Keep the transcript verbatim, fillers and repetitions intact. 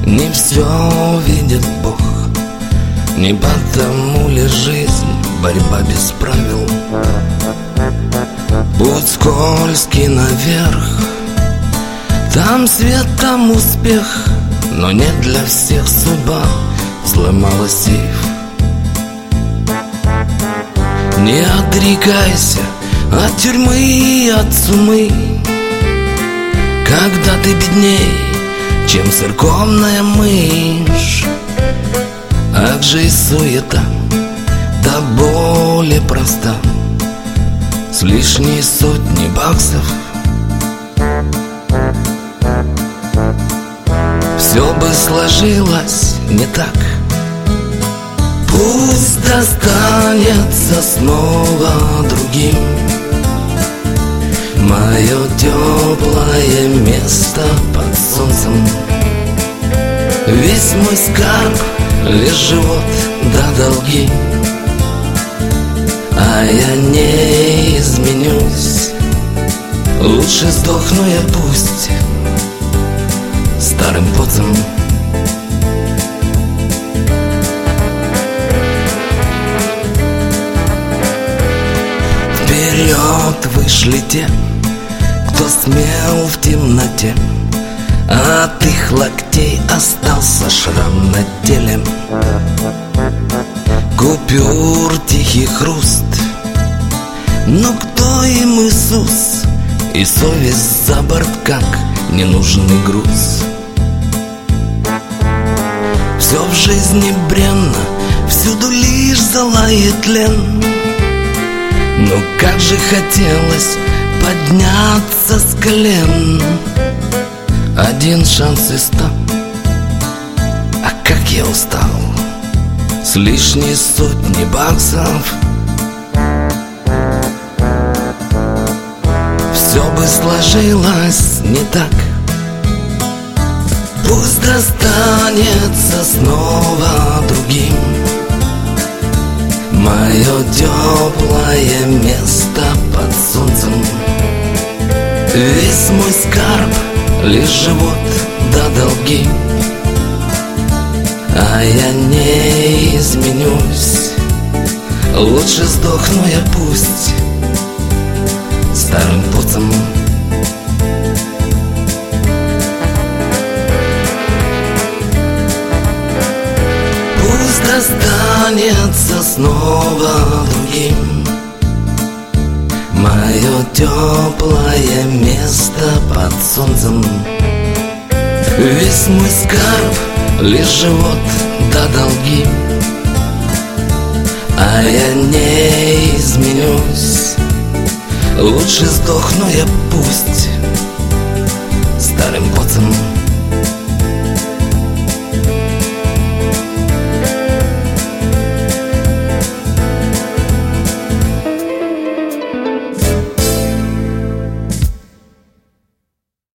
Не все видит Бог, не потому ли жизнь борьба без правил? Путь скользкий наверх, там свет, там успех, но не для всех судьба сломала сейф. Не отрекайся от тюрьмы и от сумы, когда ты бедней, чем церковная мышь. Ах же и суета, да более проста, с лишней сотни баксов. Все бы сложилось не так. Пусть достанется снова другим мое теплое место под солнцем. Весь мой скарб — лишь живот да долги, а я не изменюсь. Лучше сдохну я пусть старым поцем. Вперед вышли те, кто смел в темноте, а от их локтей остался шрам на теле. Купюр тихий хруст, но кто им Иисус? И совесть за борт, как ненужный груз. Все в жизни бренно, всюду лишь зола и тлен. Но как же хотелось подняться с колен. Один шанс из ста, а как я устал. С лишней сотни баксов. Все бы сложилось не так. Пусть достанется снова другим мое теплое место под солнцем. Весь мой скарб — лишь живот да долги, а я не изменюсь. Лучше сдохну я пусть старым поцем. Пусть достанется снова другим мое теплое место под солнцем. Весь мой скарб — лишь живот да долги, а я не изменюсь. Лучше сдохну я пусть